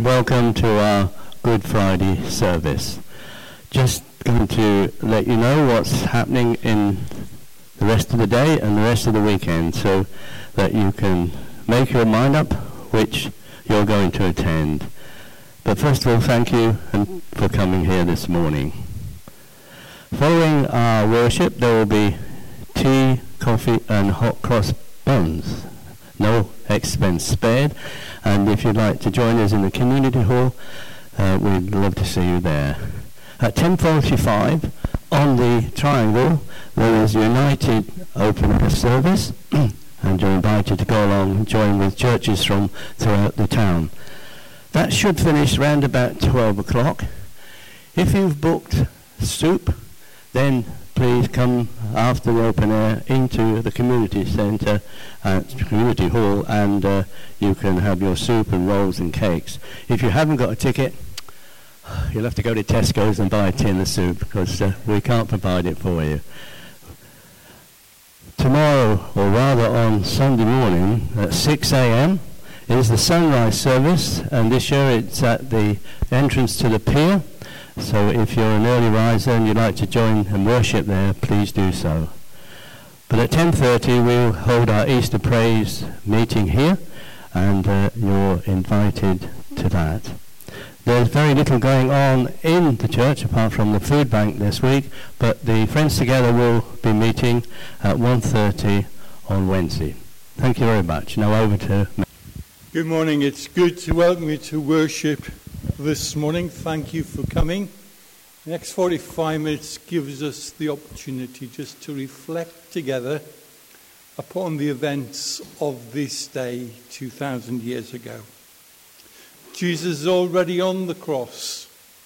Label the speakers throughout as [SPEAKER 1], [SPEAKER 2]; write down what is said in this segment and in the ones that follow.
[SPEAKER 1] Welcome to our Good Friday service. Just going to let you know what's happening in the rest of the day and the rest of the weekend so that you can make your mind up which you're going to attend. But first of all, thank you for coming here this morning. Following our worship, there will be tea, coffee and hot cross buns. No expense spared. And if you'd like to join us in the community hall, we'd love to see you there. At 10:45 on the triangle, there is United Open Air Service, and you're invited to go along and join with churches from throughout the town. That should finish round about 12 o'clock. If you've booked soup, then please come after the open air into the community centre at community hall, and you can have your soup and rolls and cakes. If you haven't got a ticket, you'll have to go to Tesco's and buy a tin of soup because we can't provide it for you. Tomorrow, or rather on Sunday morning at 6 a.m. is the sunrise service, and this year it's at the entrance to the pier. So if you're an early riser and you'd like to join and worship there, please do so. But at 10:30 we'll hold our Easter praise meeting here, and you're invited to that. There's very little going on in the church apart from the food bank this week, but the Friends Together will be meeting at 1:30 on Wednesday. Thank you very much. Now over to me.
[SPEAKER 2] Good morning. It's good to welcome you to worship this morning. Thank you for coming. The next 45 minutes gives us the opportunity just to reflect together upon the events of this day 2,000 years ago. Jesus is already on the cross.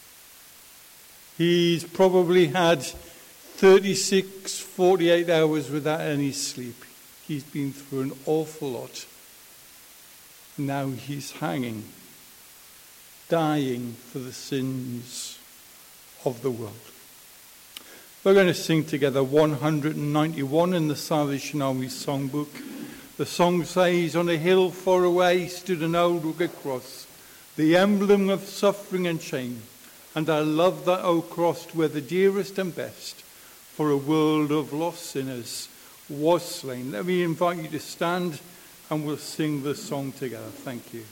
[SPEAKER 2] He's probably had 36, 48 hours without any sleep. He's been through an awful lot. Now he's hanging, dying for the sins of the world. We're going to sing together 191 in the Salvation Army songbook. The song says, "On a hill far away stood an old rugged cross, the emblem of suffering and shame. And I love that old cross where the dearest and best for a world of lost sinners was slain." Let me invite you to stand and we'll sing the song together. Thank you.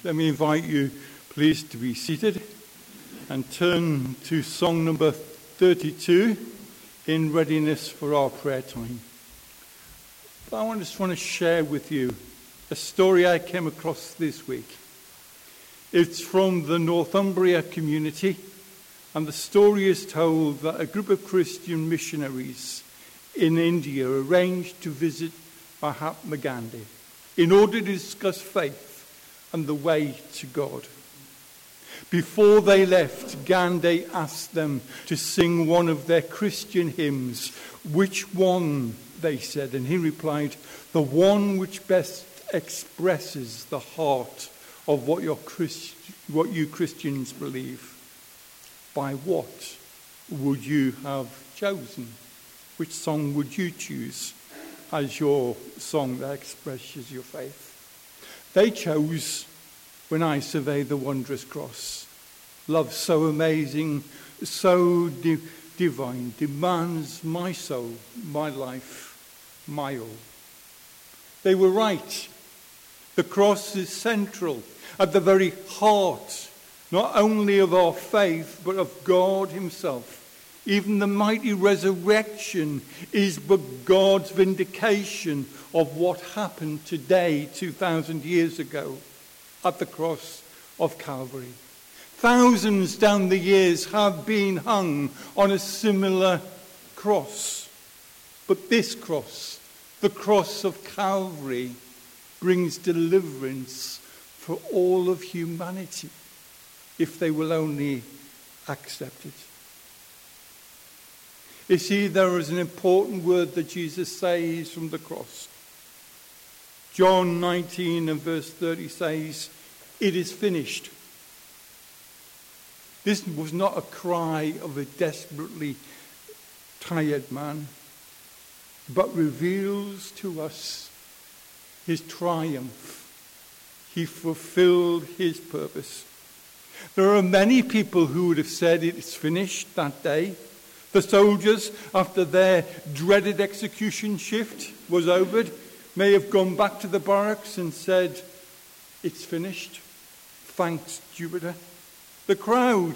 [SPEAKER 2] Let me invite you, please, to be seated and turn to song number 32 in readiness for our prayer time. But I just want to share with you a story I came across this week. It's from the Northumbria community, and the story is told that a group of Christian missionaries in India arranged to visit Mahatma Gandhi in order to discuss faith and the way to God. Before they left, Gandhi asked them to sing one of their Christian hymns. Which one, they said, and he replied, the one which best expresses the heart of what you Christians believe. By what would you have chosen? Which song would you choose as your song that expresses your faith? They chose When I Survey the Wondrous Cross. Love so amazing, so divine, demands my soul, my life, my all. They were right. The cross is central, at the very heart, not only of our faith, but of God himself. Even the mighty resurrection is but God's vindication of what happened today, 2,000 years ago, at the cross of Calvary. Thousands down the years have been hung on a similar cross. But this cross, the cross of Calvary, brings deliverance for all of humanity, if they will only accept it. You see, there is an important word that Jesus says from the cross. John 19 and verse 30 says, it is finished. This was not a cry of a desperately tired man, but reveals to us his triumph. He fulfilled his purpose. There are many people who would have said it's finished that day. The soldiers, after their dreaded execution shift was over, may have gone back to the barracks and said, it's finished. Thanks, Jupiter. The crowd,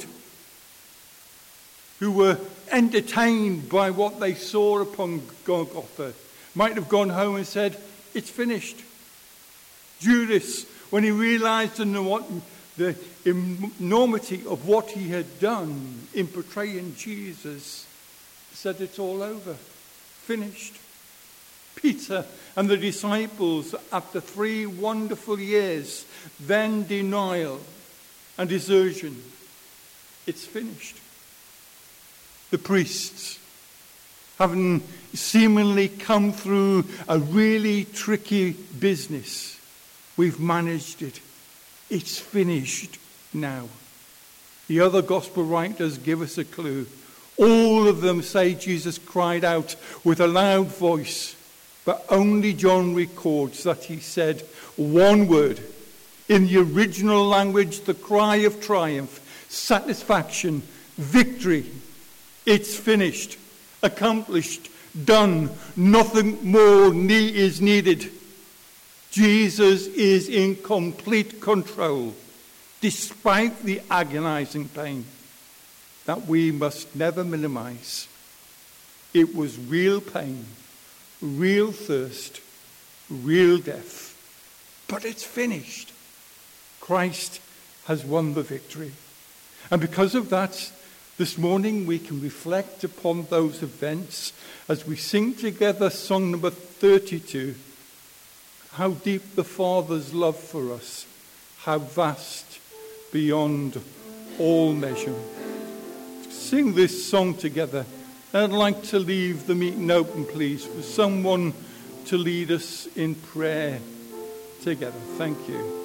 [SPEAKER 2] who were entertained by what they saw upon Golgotha, might have gone home and said, it's finished. Judas, when he realized the enormity of what he had done in portraying Jesus, said it's all over, finished. Peter and the disciples, after 3 wonderful years, then denial and desertion, it's finished. The priests, having seemingly come through a really tricky business, we've managed it. It's finished now. The other gospel writers give us a clue. All of them say Jesus cried out with a loud voice, but only John records that he said one word. In the original language, the cry of triumph, satisfaction, victory. It's finished, accomplished, done. Nothing more is needed. Jesus is in complete control, despite the agonizing pain that we must never minimize. It was real pain, real thirst, real death. But it's finished. Christ has won the victory. And because of that, this morning we can reflect upon those events as we sing together song number 32. How deep the Father's love for us, how vast beyond all measure. Sing this song together. I'd like to leave the meeting open, please, for someone to lead us in prayer together. Thank you.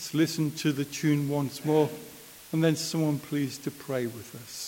[SPEAKER 2] Let's listen to the tune once more, and then someone please to pray with us.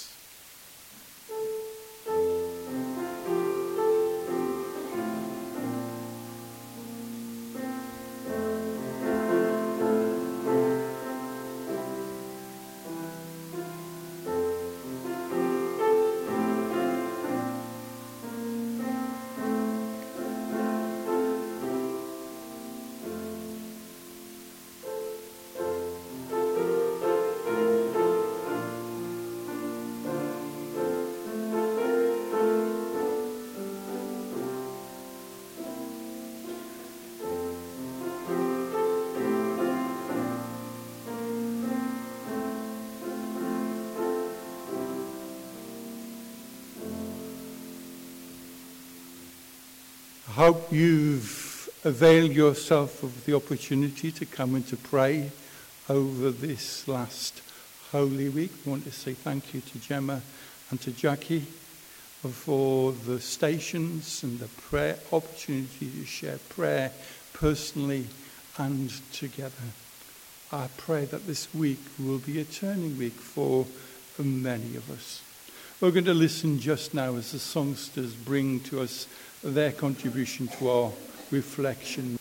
[SPEAKER 2] I hope you've availed yourself of the opportunity to come and to pray over this last Holy Week. We want to say thank you to Gemma and to Jackie for the stations and the prayer opportunity to share prayer personally and together. I pray that this week will be a turning week for many of us. We're going to listen just now as the songsters bring to us their contribution to our reflection.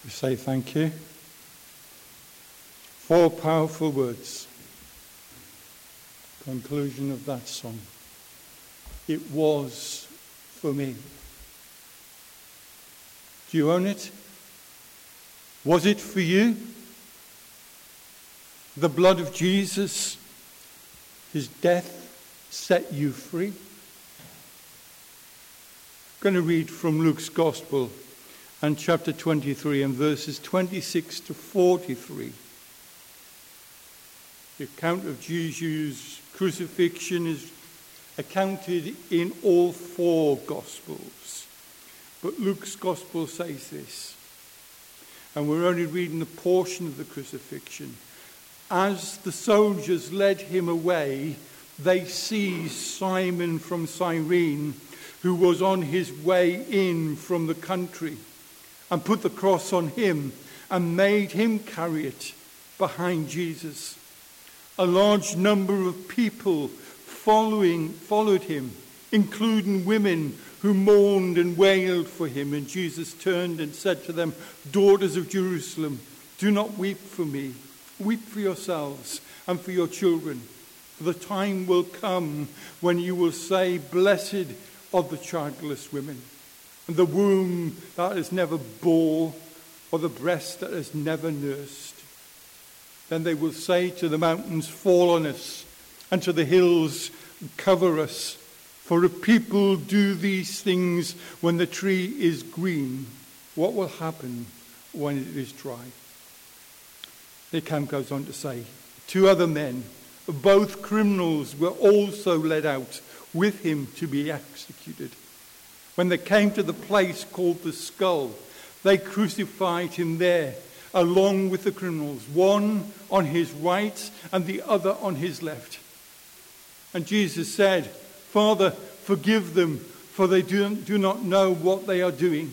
[SPEAKER 2] We say thank you. 4 powerful words. Conclusion of that song. It was for me. Do you own it? Was it for you? The blood of Jesus, his death, set you free? I'm going to read from Luke's Gospel and chapter 23 and verses 26 to 43. The account of Jesus' crucifixion is accounted in all 4 Gospels. But Luke's Gospel says this, and we're only reading a portion of the crucifixion. As the soldiers led him away, they seized Simon from Cyrene, who was on his way in from the country, and put the cross on him and made him carry it behind Jesus. A large number of people followed him, including women who mourned and wailed for him. And Jesus turned and said to them, "Daughters of Jerusalem, do not weep for me. Weep for yourselves and for your children. For the time will come when you will say, 'Blessed are the childless women, and the womb that has never bore, or the breast that has never nursed.' Then they will say to the mountains, 'Fall on us,' and to the hills, 'Cover us.' For if people do these things when the tree is green, what will happen when it is dry?" The account goes on to say, 2 other men, both criminals, were also led out with him to be executed. When they came to the place called the Skull, they crucified him there, along with the criminals, one on his right and the other on his left. And Jesus said, "Father, forgive them, for they do not know what they are doing."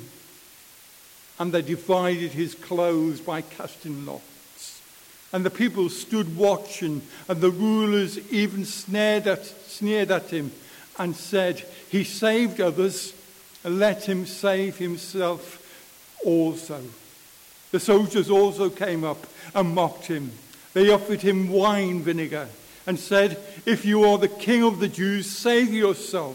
[SPEAKER 2] And they divided his clothes by casting lots. And the people stood watching, and the rulers even sneered at him and said, "He saved others, let him save himself also." The soldiers also came up and mocked him. They offered him wine vinegar and said, "If you are the king of the Jews, save yourself."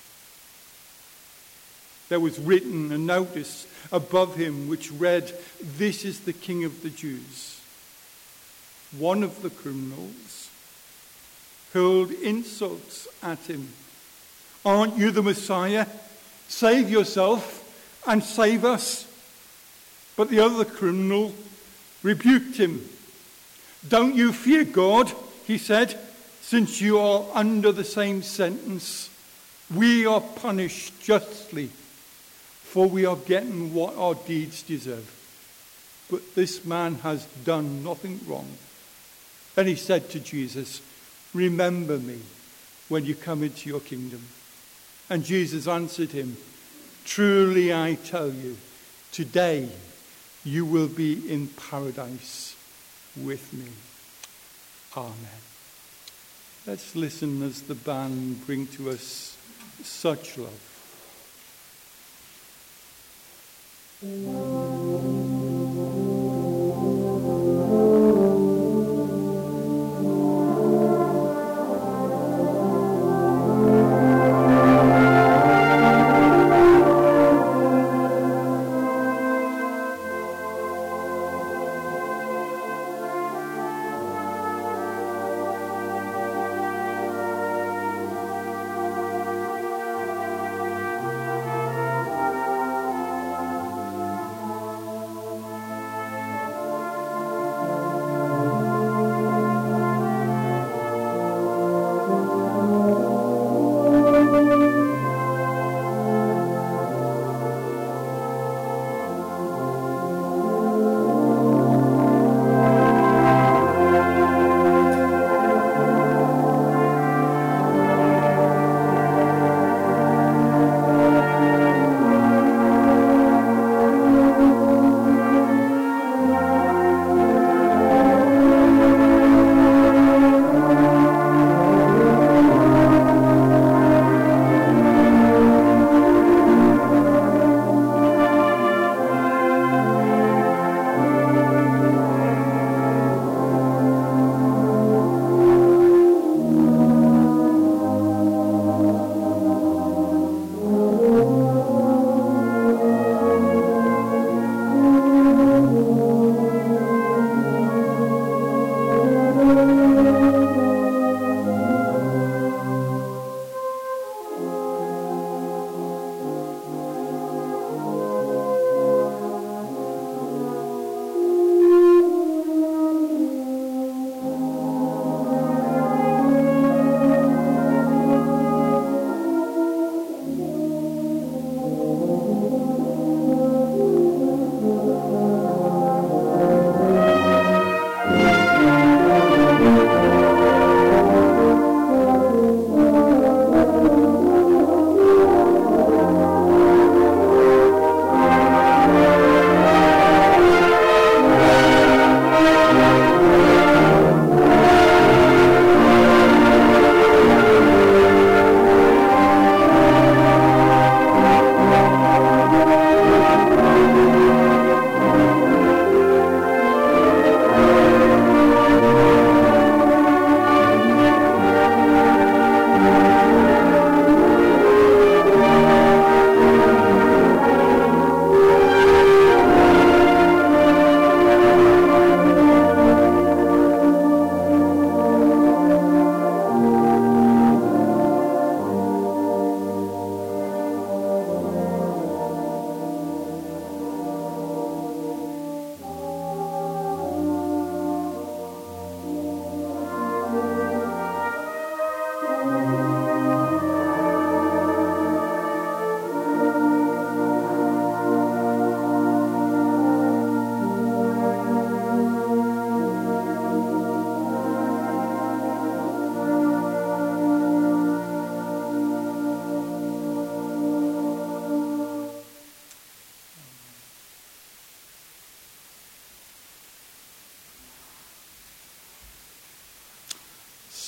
[SPEAKER 2] There was written a notice above him which read, "This is the King of the Jews." One of the criminals hurled insults at him. "Aren't you the Messiah? Save yourself and save us." But the other criminal rebuked him. "Don't you fear God," he said, "since you are under the same sentence. We are punished justly, for we are getting what our deeds deserve. But this man has done nothing wrong." Then he said to Jesus, "Remember me when you come into your kingdom." And Jesus answered him, "Truly I tell you, today you will be in paradise with me." Amen. Let's listen as the band bring to us Such Love.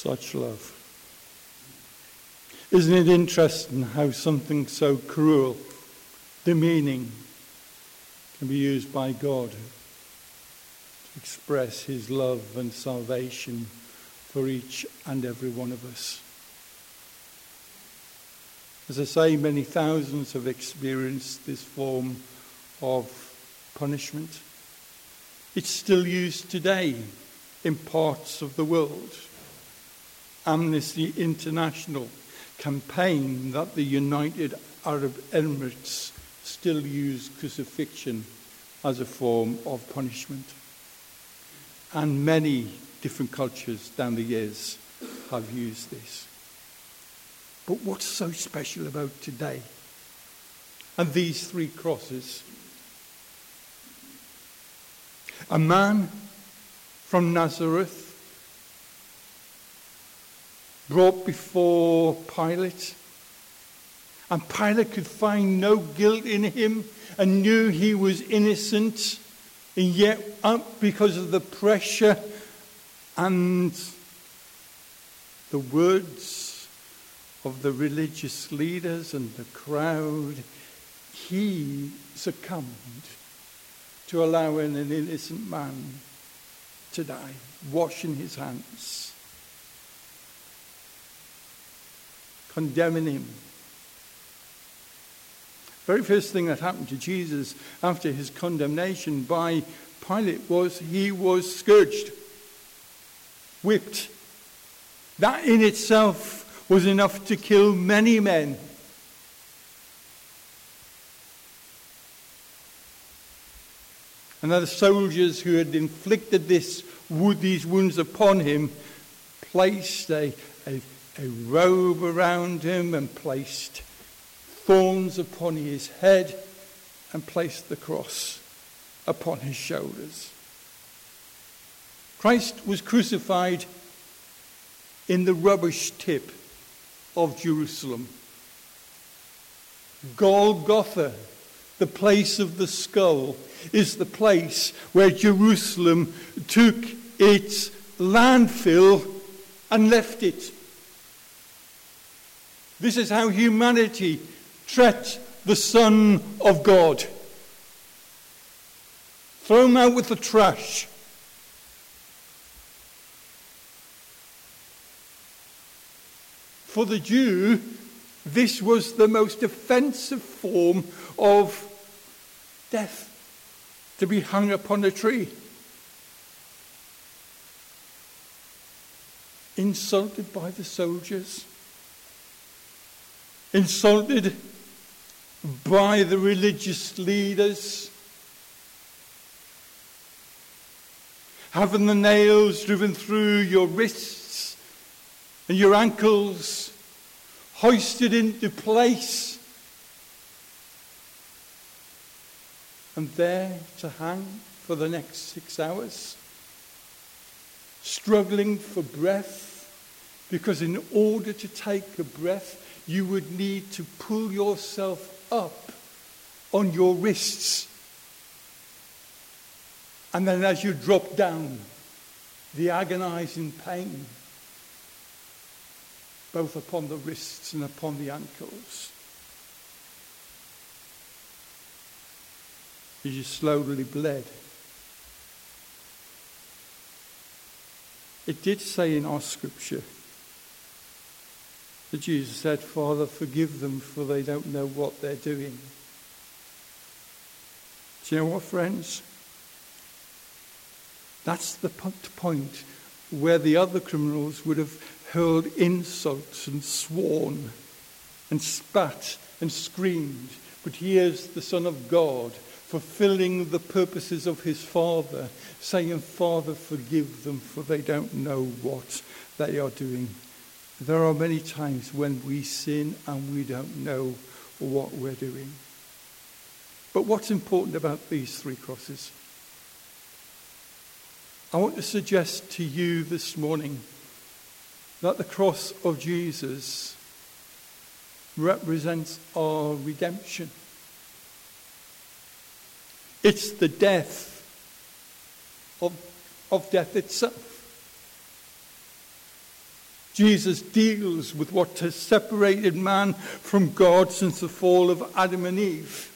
[SPEAKER 2] such love. Isn't it interesting how something so cruel, demeaning, can be used by God to express his love and salvation for each and every one of us? As I say, many thousands have experienced this form of punishment. It's still used today in parts of the world. Amnesty International campaign that the United Arab Emirates still use crucifixion as a form of punishment. And many different cultures down the years have used this. But what's so special about today and these 3 crosses? A man from Nazareth brought before Pilate, and Pilate could find no guilt in him and knew he was innocent, and yet because of the pressure and the words of the religious leaders and the crowd, he succumbed to allowing an innocent man to die, washing his hands, condemning him. Very first thing that happened to Jesus after his condemnation by Pilate was he was scourged, whipped. That in itself was enough to kill many men. And the soldiers who had inflicted these wounds upon him placed a robe around him and placed thorns upon his head and placed the cross upon his shoulders. Christ was crucified in the rubbish tip of Jerusalem. Golgotha, the place of the skull, is the place where Jerusalem took its landfill and left it. This is how humanity treated the Son of God. Throw him out with the trash. For the Jew, this was the most offensive form of death, to be hung upon a tree. Insulted by the soldiers, insulted by the religious leaders, having the nails driven through your wrists and your ankles, hoisted into place, and there to hang for the next 6 hours, struggling for breath, because in order to take a breath, you would need to pull yourself up on your wrists. And then as you drop down, the agonizing pain, both upon the wrists and upon the ankles, as you slowly bled. It did say in our scripture that Jesus said, "Father, forgive them, for they don't know what they're doing." Do you know what, friends? That's the point where the other criminals would have hurled insults and sworn and spat and screamed. But here's the Son of God, fulfilling the purposes of his Father, saying, "Father, forgive them, for they don't know what they are doing." There are many times when we sin and we don't know what we're doing. But what's important about these 3 crosses? I want to suggest to you this morning that the cross of Jesus represents our redemption. It's the death of death itself. Jesus deals with what has separated man from God since the fall of Adam and Eve.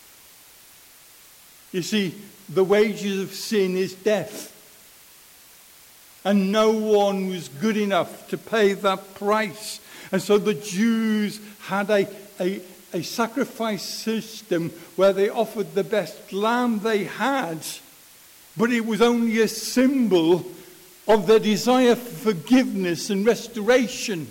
[SPEAKER 2] You see, the wages of sin is death. And no one was good enough to pay that price. And so the Jews had a sacrifice system where they offered the best lamb they had, but it was only a symbol of their desire for forgiveness and restoration.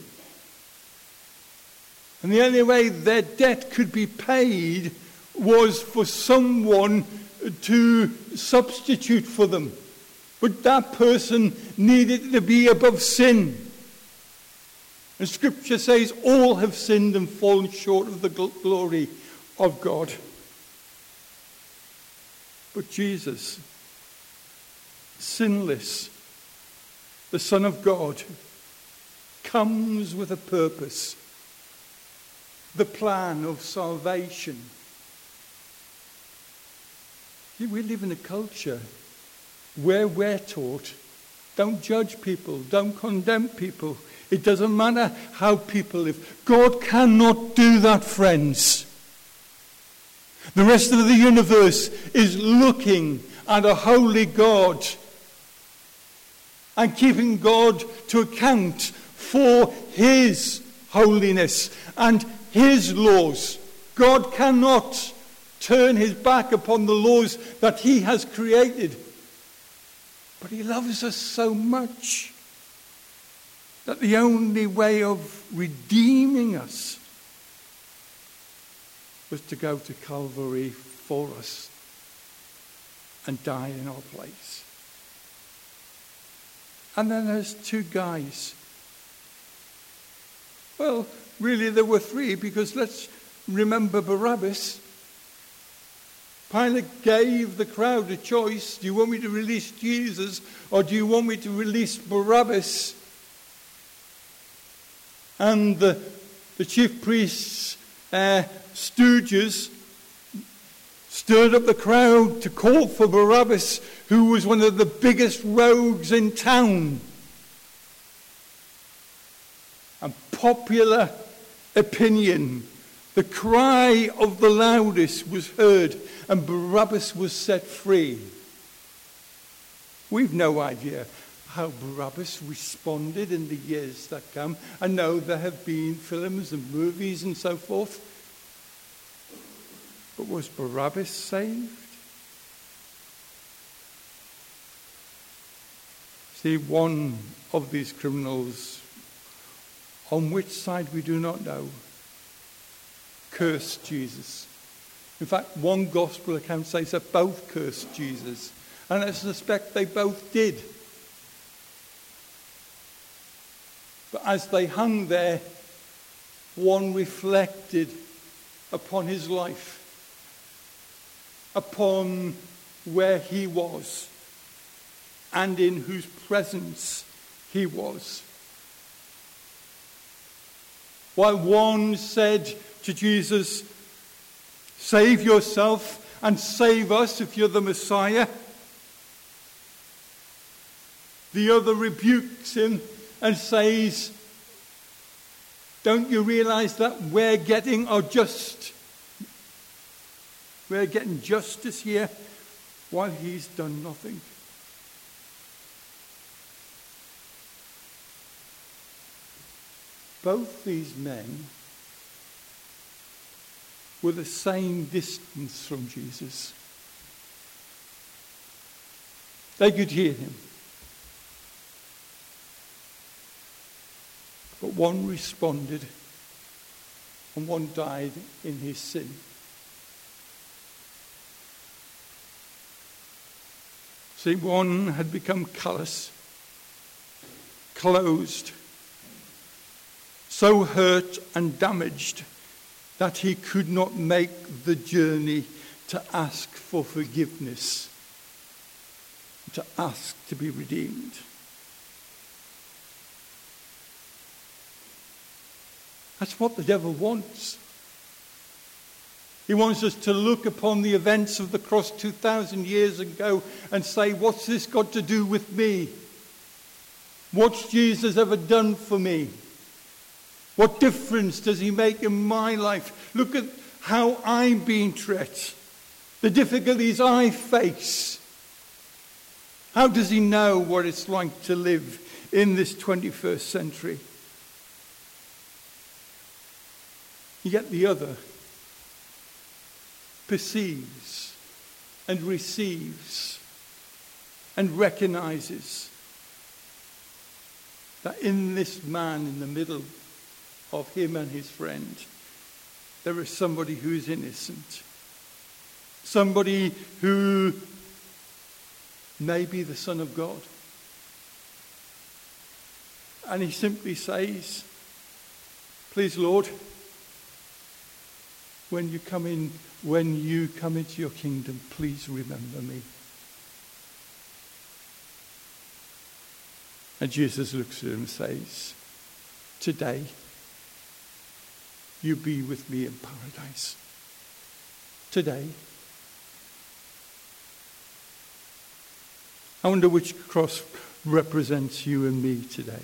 [SPEAKER 2] And the only way their debt could be paid was for someone to substitute for them. But that person needed to be above sin. And Scripture says all have sinned and fallen short of the glory of God. But Jesus, sinless, the Son of God, comes with a purpose, the plan of salvation. We live in a culture where we're taught, don't judge people, don't condemn people. It doesn't matter how people live. God cannot do that, friends. The rest of the universe is looking at a holy God and keeping God to account for his holiness and his laws. God cannot turn his back upon the laws that he has created. But he loves us so much that the only way of redeeming us was to go to Calvary for us and die in our place. And then there's two guys. Well, really there were three, because let's remember Barabbas. Pilate gave the crowd a choice. Do you want me to release Jesus, or do you want me to release Barabbas? And the chief priests, stooges, stirred up the crowd to call for Barabbas, who was one of the biggest rogues in town. And popular opinion, the cry of the loudest was heard, and Barabbas was set free. We've no idea how Barabbas responded in the years that come. I know there have been films and movies and so forth. But was Barabbas saved? See, one of these criminals, on which side we do not know, cursed Jesus. In fact, one gospel account says that both cursed Jesus. And I suspect they both did. But as they hung there, one reflected upon his life, upon where he was, and in whose presence he was. While one said to Jesus, "Save yourself and save us if you're the Messiah," the other rebukes him and says, "Don't you realize that we're getting justice here while he's done nothing?" Both these men were the same distance from Jesus. They could hear him. But one responded and one died in his sin. See, one had become callous, closed, so hurt and damaged that he could not make the journey to ask for forgiveness, to ask to be redeemed. That's what the devil wants. He wants us to look upon the events of the cross 2,000 years ago and say, what's this got to do with me? What's Jesus ever done for me? What difference does he make in my life? Look at how I'm being treated, the difficulties I face. How does he know what it's like to live in this 21st century? Yet the other perceives and receives and recognizes that in this man in the middle of him and his friend, there is somebody who is innocent. Somebody who may be the Son of God. And he simply says, please, Lord, when you come into your kingdom, please remember me. And Jesus looks at him and says, today, you be with me in paradise. Today. I wonder which cross represents you and me today.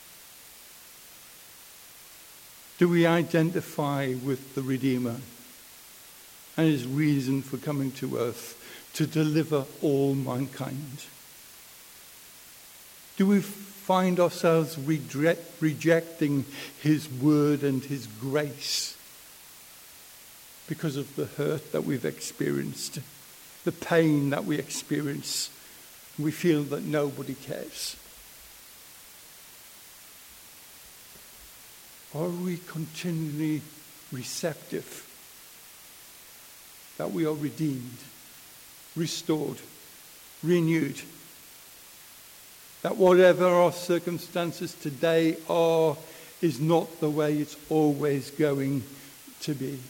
[SPEAKER 2] Do we identify with the Redeemer and his reason for coming to earth to deliver all mankind? Do we find ourselves rejecting his word and his grace because of the hurt that we've experienced, the pain that we experience? We feel that nobody cares. Are we continually receptive that we are redeemed, restored, renewed? That whatever our circumstances today are is not the way it's always going to be.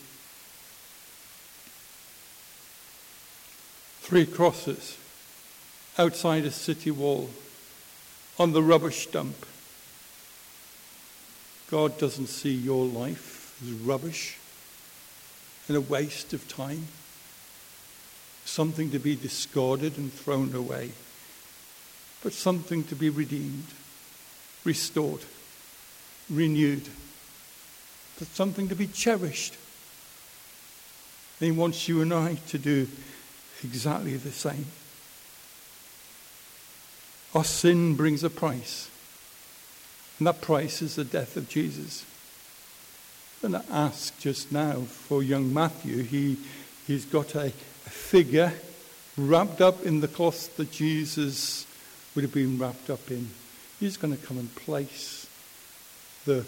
[SPEAKER 2] 3 crosses outside a city wall on the rubbish dump. God doesn't see your life as rubbish and a waste of time, something to be discarded and thrown away, but something to be redeemed, restored, renewed, but something to be cherished. And he wants you and I to do exactly the same. Our sin brings a price, and that price is the death of Jesus. I'm going to ask just now for young Matthew. He's got a figure wrapped up in the cloth that Jesus would have been wrapped up in. He's going to come and place the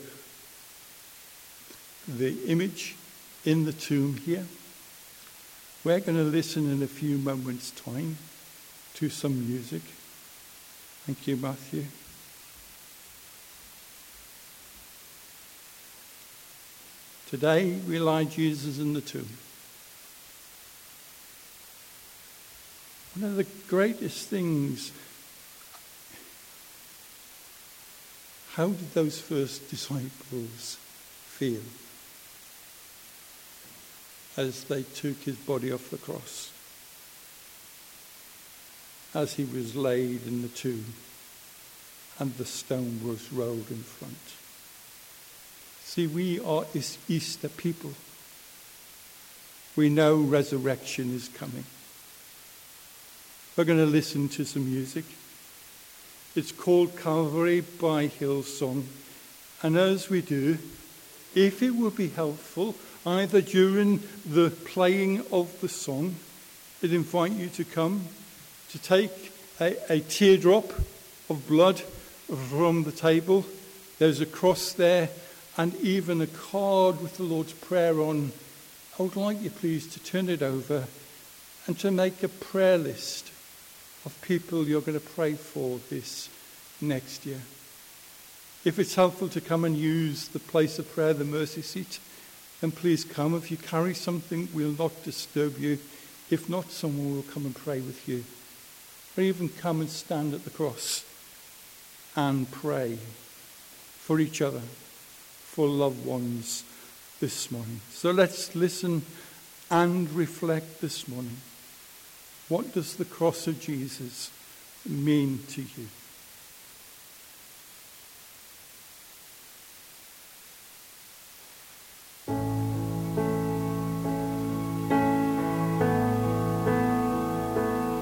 [SPEAKER 2] image in the tomb here. We're going to listen in a few moments' time to some music. Thank you, Matthew. Today we lie Jesus in the tomb. One of the greatest things, how did those first disciples feel as they took his body off the cross, as he was laid in the tomb and the stone was rolled in front? See, we are Easter people. We know resurrection is coming. We're going to listen to some music. It's called Calvary by Hillsong. And as we do, if it would be helpful, either during the playing of the song, I'd invite you to come to take a teardrop of blood from the table. There's a cross there and even a card with the Lord's Prayer on. I would like you please to turn it over and to make a prayer list of people you're going to pray for this next year. If it's helpful to come and use the place of prayer, the mercy seat, then please come. If you carry something, we'll not disturb you. If not, someone will come and pray with you. Or even come and stand at the cross and pray for each other, for loved ones this morning. So let's listen and reflect this morning. What does the cross of Jesus mean to you?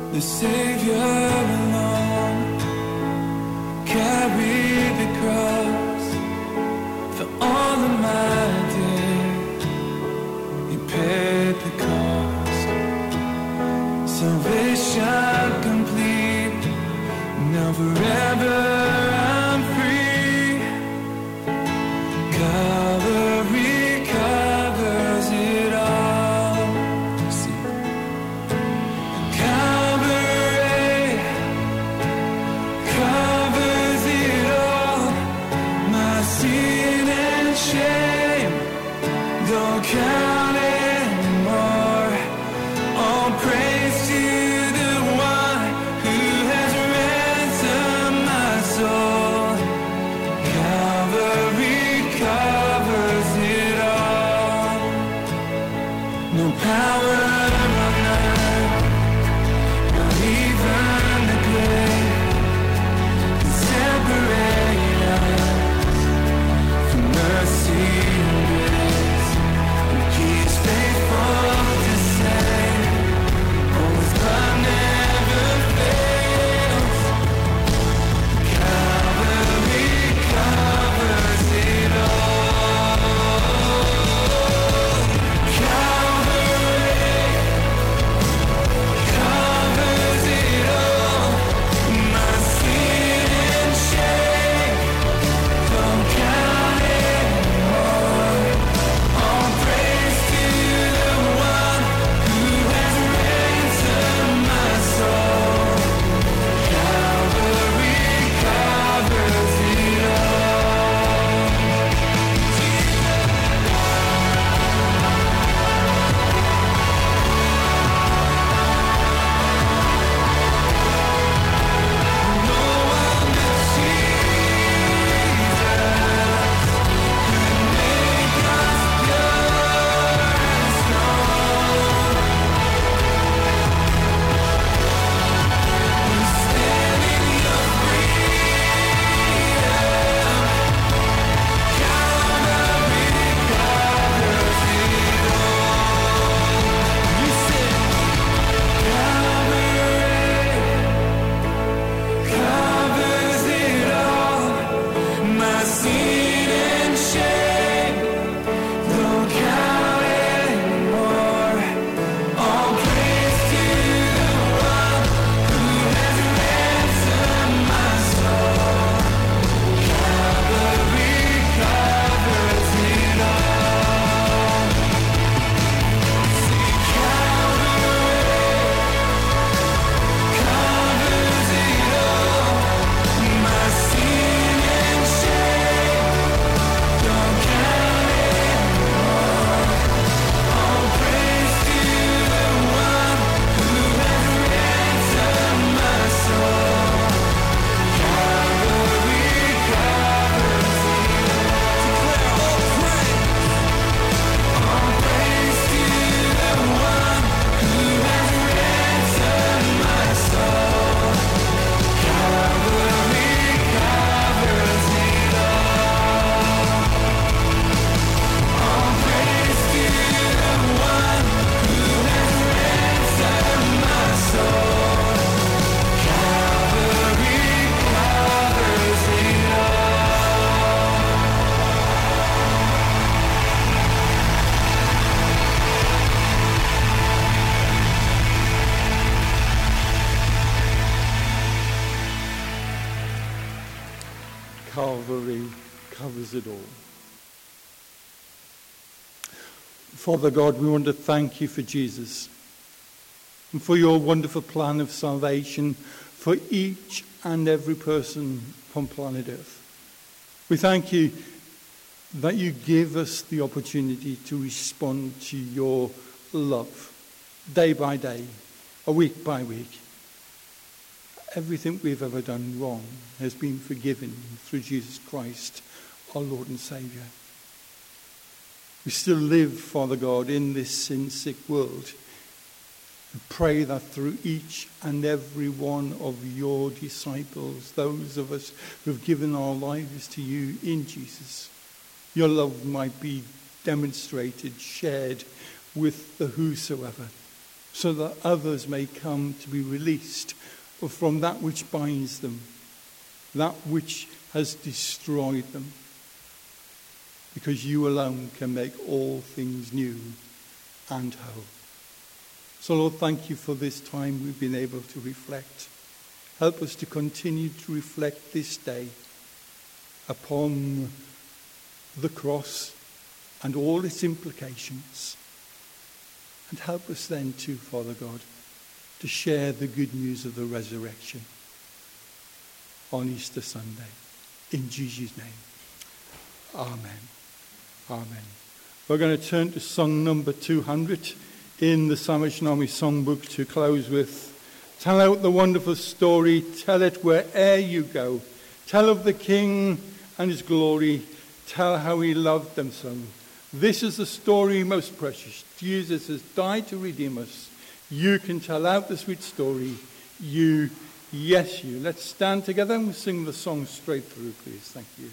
[SPEAKER 3] the Savior alone carried the cross for all of my days. He paid the cost. Salvation complete. Now forever I'm free. Calvary covers it all. See, Calvary covers it all. My sin and shame don't count anymore. All praise to the one who has ransomed my soul. Calvary covers it all. No power of man, not even the grave, can separate us from mercy and grace. And He is faithful to save. Oh, His love never fails. Calvary covers it all. Calvary covers it all. My sin and shame don't count anymore. All praise to the one who has ransomed my soul. Calvary covers it all. No one but Jesus can make us pure and strong. We stand in your freedom. Calvary covers it all. You said Calvary covers it all. My sin and shame don't count anymore. All praise to the one who has ransomed my soul. Calvary covers it all. See, Calvary covers it all. My sin and shame don't count anymore. All praise to the one who has ransomed my soul. Calvary covers it all. Declare all praise to the one who has ransomed my soul. Calvary covers it all. All praise to the one who has ransomed my soul. Calvary covers it
[SPEAKER 2] Calvary covers it all. Father God, we want to thank you for Jesus and for your wonderful plan of salvation for each and every person on planet Earth. We thank you that you give us the opportunity to respond to your love day by day, a week by week. Everything we've ever done wrong has been forgiven through Jesus Christ, our Lord and Saviour. We still live, Father God, in this sin-sick world. We pray that through each and every one of your disciples, those of us who have given our lives to you in Jesus, your love might be demonstrated, shared with the whosoever. so that others may come to be released from that which binds them, that which has destroyed them. Because you alone can make all things new and whole. So Lord, thank you for this time we've been able to reflect. Help us to continue to reflect this day upon the cross and all its implications. And help us then too, Father God, to share the good news of the resurrection on Easter Sunday. In Jesus' name. Amen. Amen. We're going to turn to song number 200 in the Salvation Army songbook to close with. Tell out the wonderful story, tell it where'er you go. Tell of the King and his glory, tell how he loved them so. This is the story most precious. Jesus has died to redeem us. You can tell out the sweet story. You, yes you. Let's stand together and we'll sing the song straight through, please. Thank you.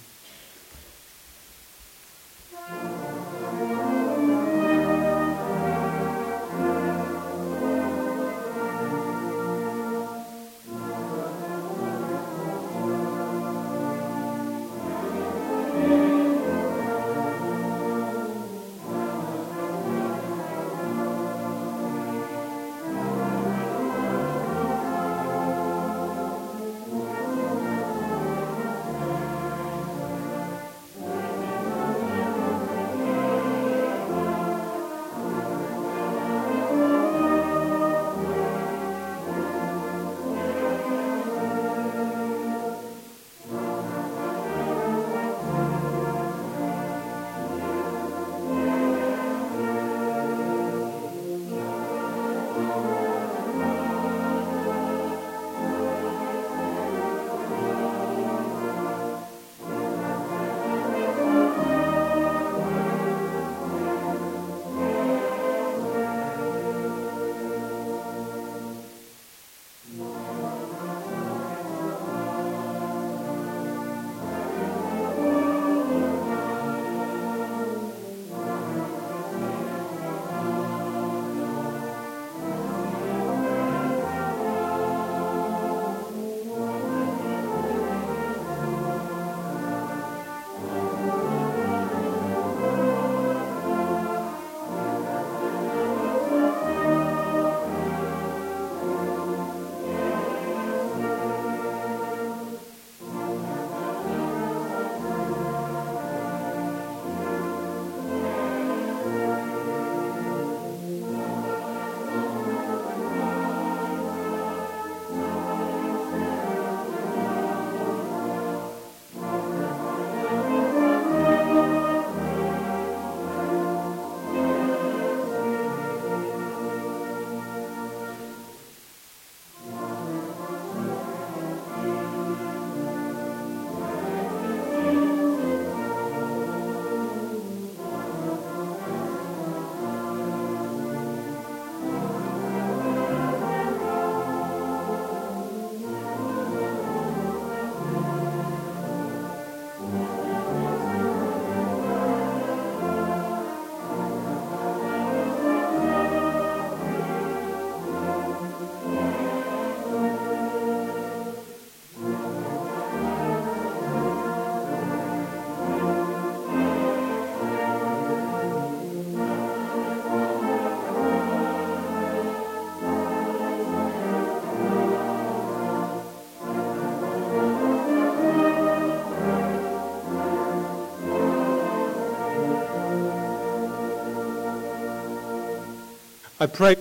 [SPEAKER 2] I pray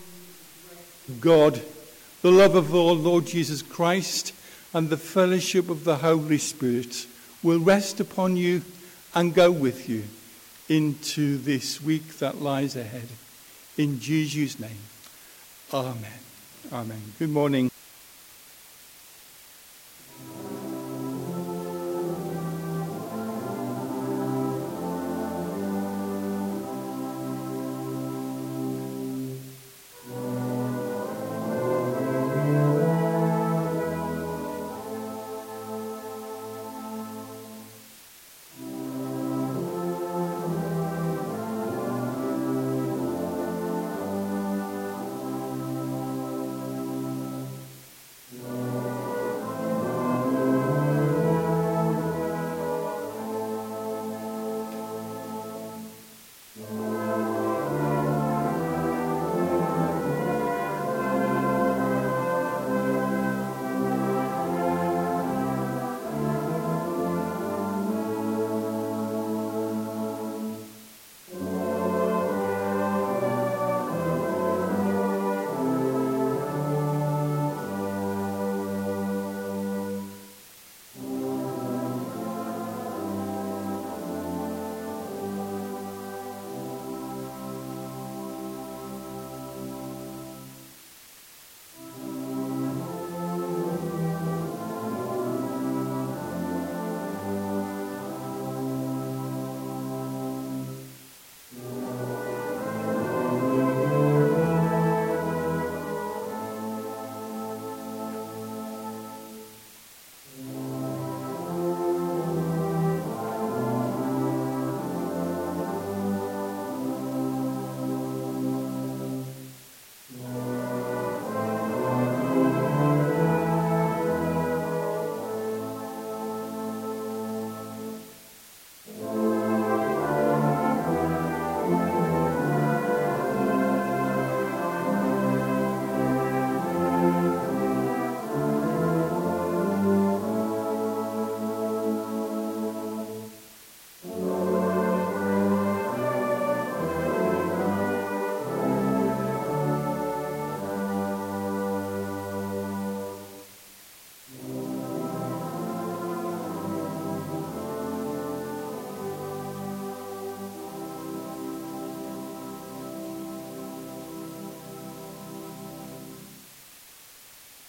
[SPEAKER 2] God, the love of our Lord Jesus Christ and the fellowship of the Holy Spirit will rest upon you and go with you into this week that lies ahead. In Jesus' name, amen. Amen. Good morning.